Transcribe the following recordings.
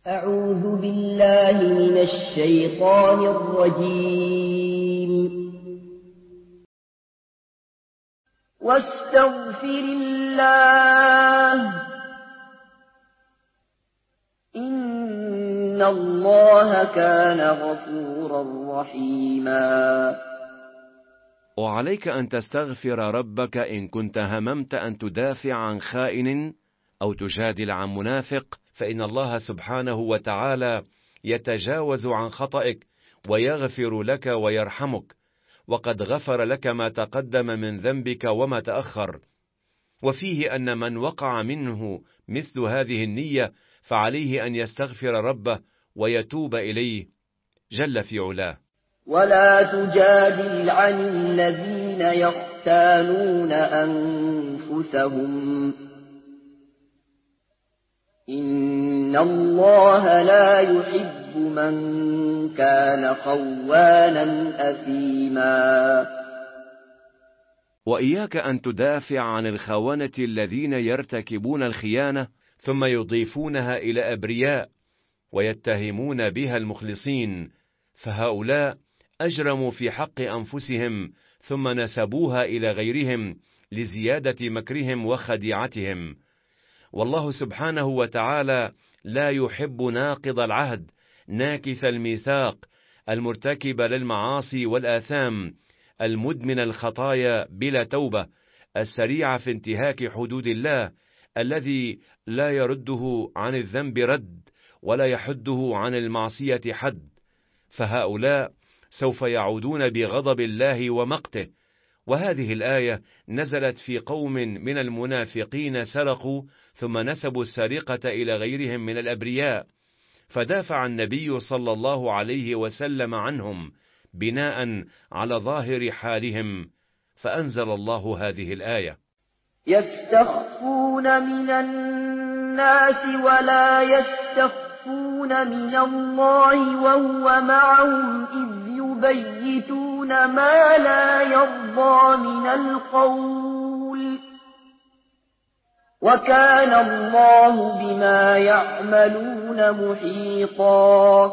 أعوذ بالله من الشيطان الرجيم. واستغفر الله إن الله كان غفورا رحيما. وعليك أن تستغفر ربك إن كنت هممت أن تدافع عن خائن أو تجادل عن منافق، فإن الله سبحانه وتعالى يتجاوز عن خطئك ويغفر لك ويرحمك، وقد غفر لك ما تقدم من ذنبك وما تأخر. وفيه أن من وقع منه مثل هذه النية فعليه أن يستغفر ربه ويتوب إليه جل في علاه. ولا تجادل عن الذين يختانون أنفسهم إن الله لا يحب من كان خوانا أثيما. وإياك أن تدافع عن الخونة الذين يرتكبون الخيانة ثم يضيفونها إلى أبرياء ويتهمون بها المخلصين، فهؤلاء أجرموا في حق أنفسهم ثم نسبوها إلى غيرهم لزيادة مكرهم وخديعتهم. والله سبحانه وتعالى لا يحب ناقض العهد ناكث الميثاق المرتكب للمعاصي والآثام المدمن الخطايا بلا توبة السريع في انتهاك حدود الله الذي لا يرده عن الذنب رد ولا يحده عن المعصية حد. فهؤلاء سوف يعودون بغضب الله ومقته. وهذه الآية نزلت في قوم من المنافقين سرقوا ثم نسبوا السرقة إلى غيرهم من الأبرياء، فدافع النبي صلى الله عليه وسلم عنهم بناء على ظاهر حالهم، فأنزل الله هذه الآية: يستخفون من الناس ولا يستخفون من الله وهو معهم إذ يبيتون ما لا يرضى من القول وكان الله بما يعملون محيطا.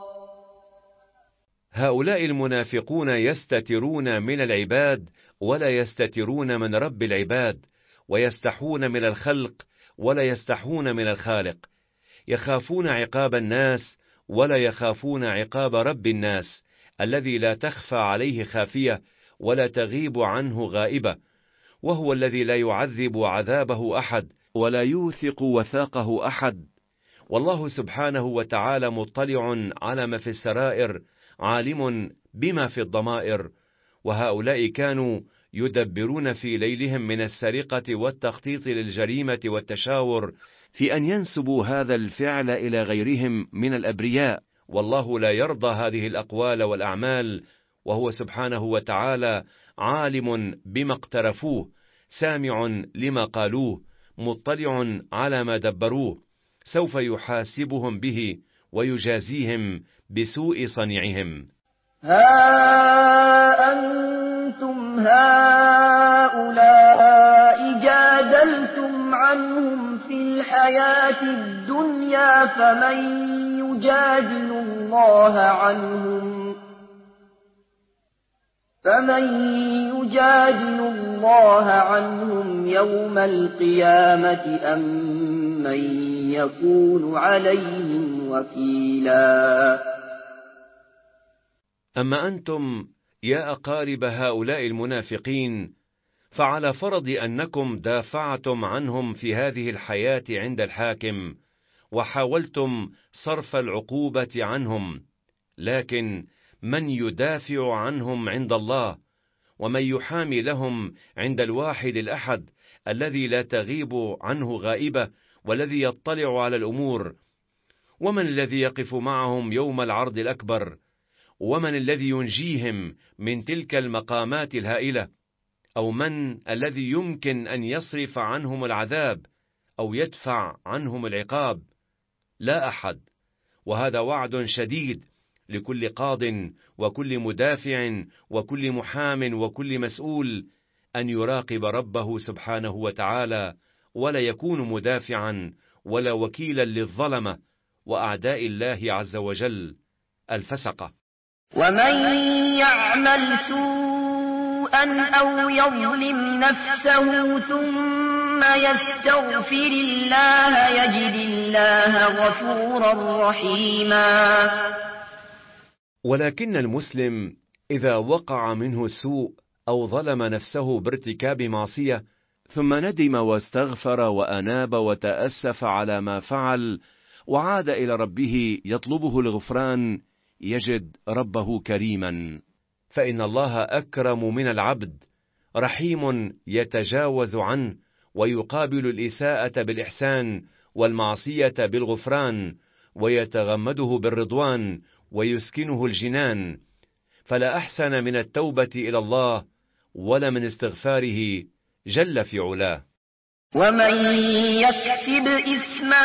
هؤلاء المنافقون يستترون من العباد ولا يستترون من رب العباد، ويستحون من الخلق ولا يستحون من الخالق، يخافون عقاب الناس ولا يخافون عقاب رب الناس الذي لا تخفى عليه خافية ولا تغيب عنه غائبة، وهو الذي لا يعذب عذابه أحد ولا يوثق وثاقه أحد. والله سبحانه وتعالى مطلع على ما في السرائر عالم بما في الضمائر. وهؤلاء كانوا يدبرون في ليلهم من السرقة والتخطيط للجريمة والتشاور في أن ينسبوا هذا الفعل إلى غيرهم من الأبرياء، والله لا يرضى هذه الأقوال والأعمال، وهو سبحانه وتعالى عالم بما اقترفوه، سامع لما قالوه، مطلع على ما دبروه، سوف يحاسبهم به ويجازيهم بسوء صنيعهم. ها أنتم هؤلاء جادلتم عنهم في الحياة الدنيا فمن يجادل الله عنهم يوم القيامة أم من يكون عليهم وكيلا. أما أنتم يا أقارب هؤلاء المنافقين، فعلى فرض أنكم دافعتم عنهم في هذه الحياة عند الحاكم وحاولتم صرف العقوبة عنهم، لكن من يدافع عنهم عند الله، ومن يحامي لهم عند الواحد الأحد الذي لا تغيب عنه غائبة والذي يطلع على الأمور؟ ومن الذي يقف معهم يوم العرض الأكبر؟ ومن الذي ينجيهم من تلك المقامات الهائلة؟ أو من الذي يمكن أن يصرف عنهم العذاب أو يدفع عنهم العقاب؟ لا أحد. وهذا وعد شديد لكل قاض وكل مدافع وكل محام وكل مسؤول أن يراقب ربه سبحانه وتعالى، ولا يكون مدافعا ولا وكيلا للظلمة وأعداء الله عز وجل الفسقة. ومن يعمل سوءا أو يظلم نفسه ثم يستغفر الله يجد الله غفورا رحيما. ولكن المسلم إذا وقع منه السوء أو ظلم نفسه بارتكاب معصية ثم ندم واستغفر وأناب وتأسف على ما فعل وعاد إلى ربه يطلبه الغفران يجد ربه كريما، فإن الله أكرم من العبد، رحيم يتجاوز عنه ويقابل الإساءة بالإحسان والمعصية بالغفران ويتغمده بالرضوان ويسكنه الجنان، فلا أحسن من التوبة إلى الله ولا من استغفاره جل في علاه. ومن يكسب إثما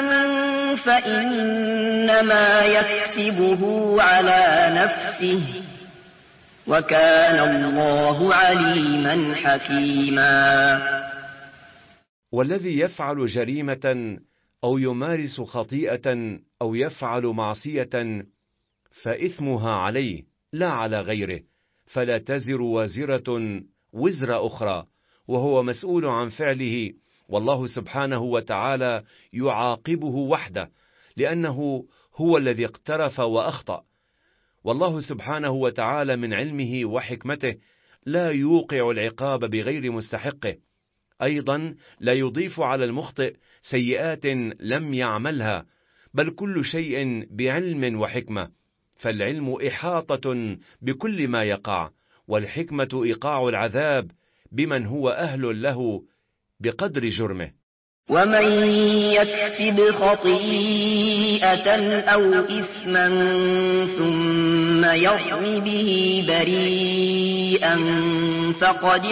فإنما يكسبه على نفسه وكان الله عليما حكيما. والذي يفعل جريمة أو يمارس خطيئة أو يفعل معصية فإثمها عليه لا على غيره، فلا تزر وازرة وزر أخرى، وهو مسؤول عن فعله، والله سبحانه وتعالى يعاقبه وحده لأنه هو الذي اقترف وأخطأ. والله سبحانه وتعالى من علمه وحكمته لا يوقع العقاب بغير مستحقه، أيضا لا يضيف على المخطئ سيئات لم يعملها، بل كل شيء بعلم وحكمة، فالعلم إحاطة بكل ما يقع، والحكمة إيقاع العذاب بمن هو أهل له بقدر جرمه. ومن يكسب خطيئة أو إثما ثم يرم به بريئا فقد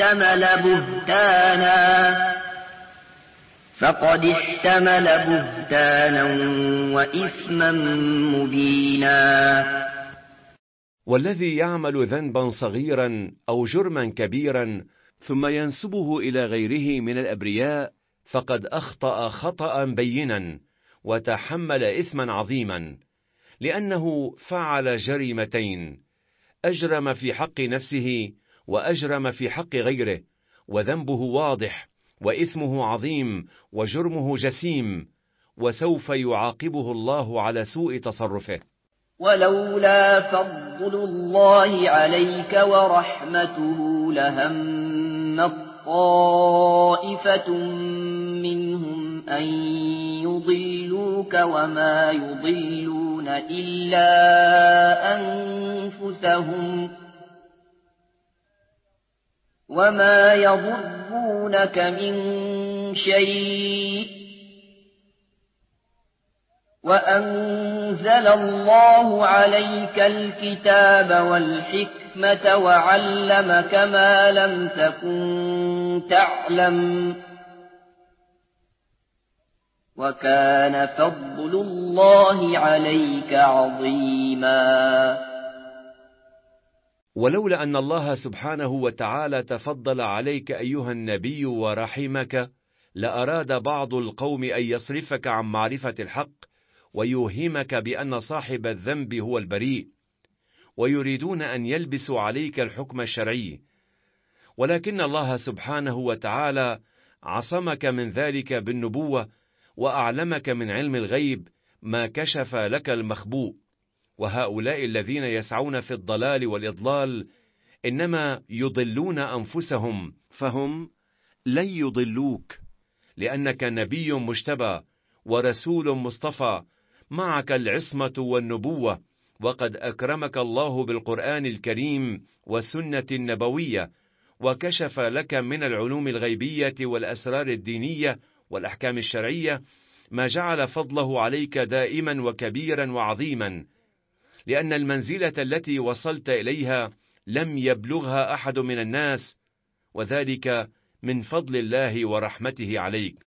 احتمل بهتانا وإثما مبينا. والذي يعمل ذنبا صغيرا أو جرما كبيرا ثم ينسبه إلى غيره من الأبرياء فقد أخطأ خطأ بينا وتحمل إثما عظيما، لأنه فعل جريمتين، أجرم في حق نفسه وأجرم في حق غيره، وذنبه واضح وإثمه عظيم وجرمه جسيم، وسوف يعاقبه الله على سوء تصرفه. ولولا فضل الله عليك ورحمته لهم طائفة منهم أن يضلوك وما يضلون إلا أنفسهم وما يضرونك من شيء، وأنزل الله عليك الكتاب والحكمة وعلمك ما لم تكن تعلم، وكان فضل الله عليك عظيما. ولولا أن الله سبحانه وتعالى تفضل عليك أيها النبي ورحمك لأراد بعض القوم أن يصرفك عن معرفة الحق ويوهمك بأن صاحب الذنب هو البريء، ويريدون أن يلبسوا عليك الحكم الشرعي، ولكن الله سبحانه وتعالى عصمك من ذلك بالنبوة وأعلمك من علم الغيب ما كشف لك المخبوء. وهؤلاء الذين يسعون في الضلال والإضلال إنما يضلون أنفسهم، فهم لن يضلوك، لأنك نبي مجتبى ورسول مصطفى، معك العصمة والنبوة، وقد أكرمك الله بالقرآن الكريم والسنة النبوية، وكشف لك من العلوم الغيبية والأسرار الدينية والأحكام الشرعية ما جعل فضله عليك دائما وكبيرا وعظيما، لأن المنزلة التي وصلت إليها لم يبلغها أحد من الناس، وذلك من فضل الله ورحمته عليك.